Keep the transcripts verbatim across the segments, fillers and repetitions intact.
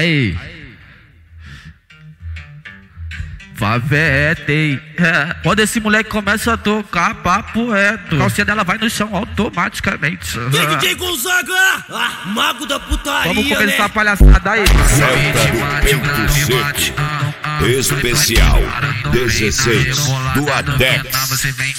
Aí. Favete. É. Quando esse moleque começa a tocar, papo reto, a calcinha dela vai no chão automaticamente. D J Gonzaga, ah, mago da putaria. Vamos começar, né? A palhaçada aí. Especial dezesseis do Adex. Você vem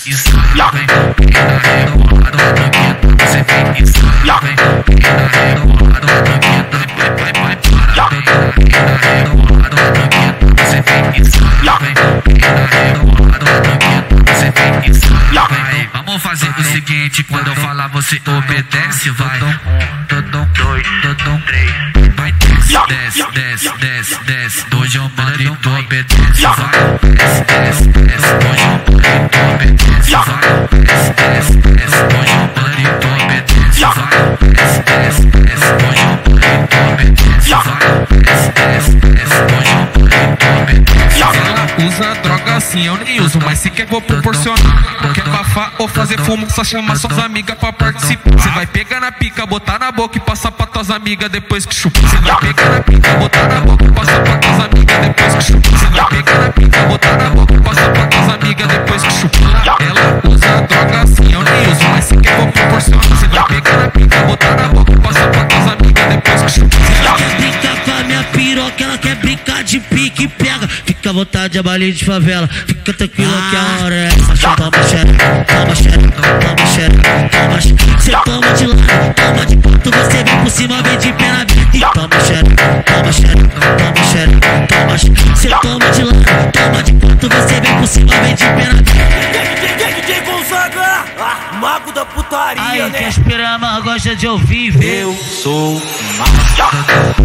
vamos fazer o seguinte, quando eu falar você obedece, vai. Um, dois, três. Vai, desce, desce, desce, desce. Hoje eu mando e tu obedece, vai. Desce, desce, desce. Hoje eu mando e tu obedece, vai. Desce, desce, desce. Hoje eu mando e tu obedece, vai. Desce, desce, desce. Hoje eu mando e tu obedece, vai. Desce, desce, desce. Hoje eu mando e tu obedece. Ela usa droga assim, eu nem uso, mas se quer vou proporcionar. Quer bafar ou fazer fumo, só chamar suas amigas pra participar. Cê vai pegar na pica, botar na boca e passar pra tuas amigas depois que chupar. Cê vai pegar na pica, botar na boca e passar pra tuas amigas depois que chupar. Cê vai pegar na pica, botar na boca e passar pra tuas amigas depois que chupar. Ela usa droga assim, eu nem uso, mas se quer vou proporcionar. Cê vai pegar na pica, botar na boca e passar pra tuas amigas depois que chupar. Ela quer brincar com a minha piroca, ela quer brincar de pique e pega. Fica à vontade, é baile de favela. Fica tranquila que a hora é essa. Toma xereca, toma xereca, toma xereca, toma xereca. Cê toma de lado, toma de canto, você vem por cima, vem de pé na vida. E toma xereca, toma xereca, toma xereca, toma xereca. Cê toma de lado, toma de canto, você vem por cima, vem de pé na vida. D J Gonzaga, ah, mago da putaria, aí, né? quem espera mais gosta de ouvir, eu sou mago.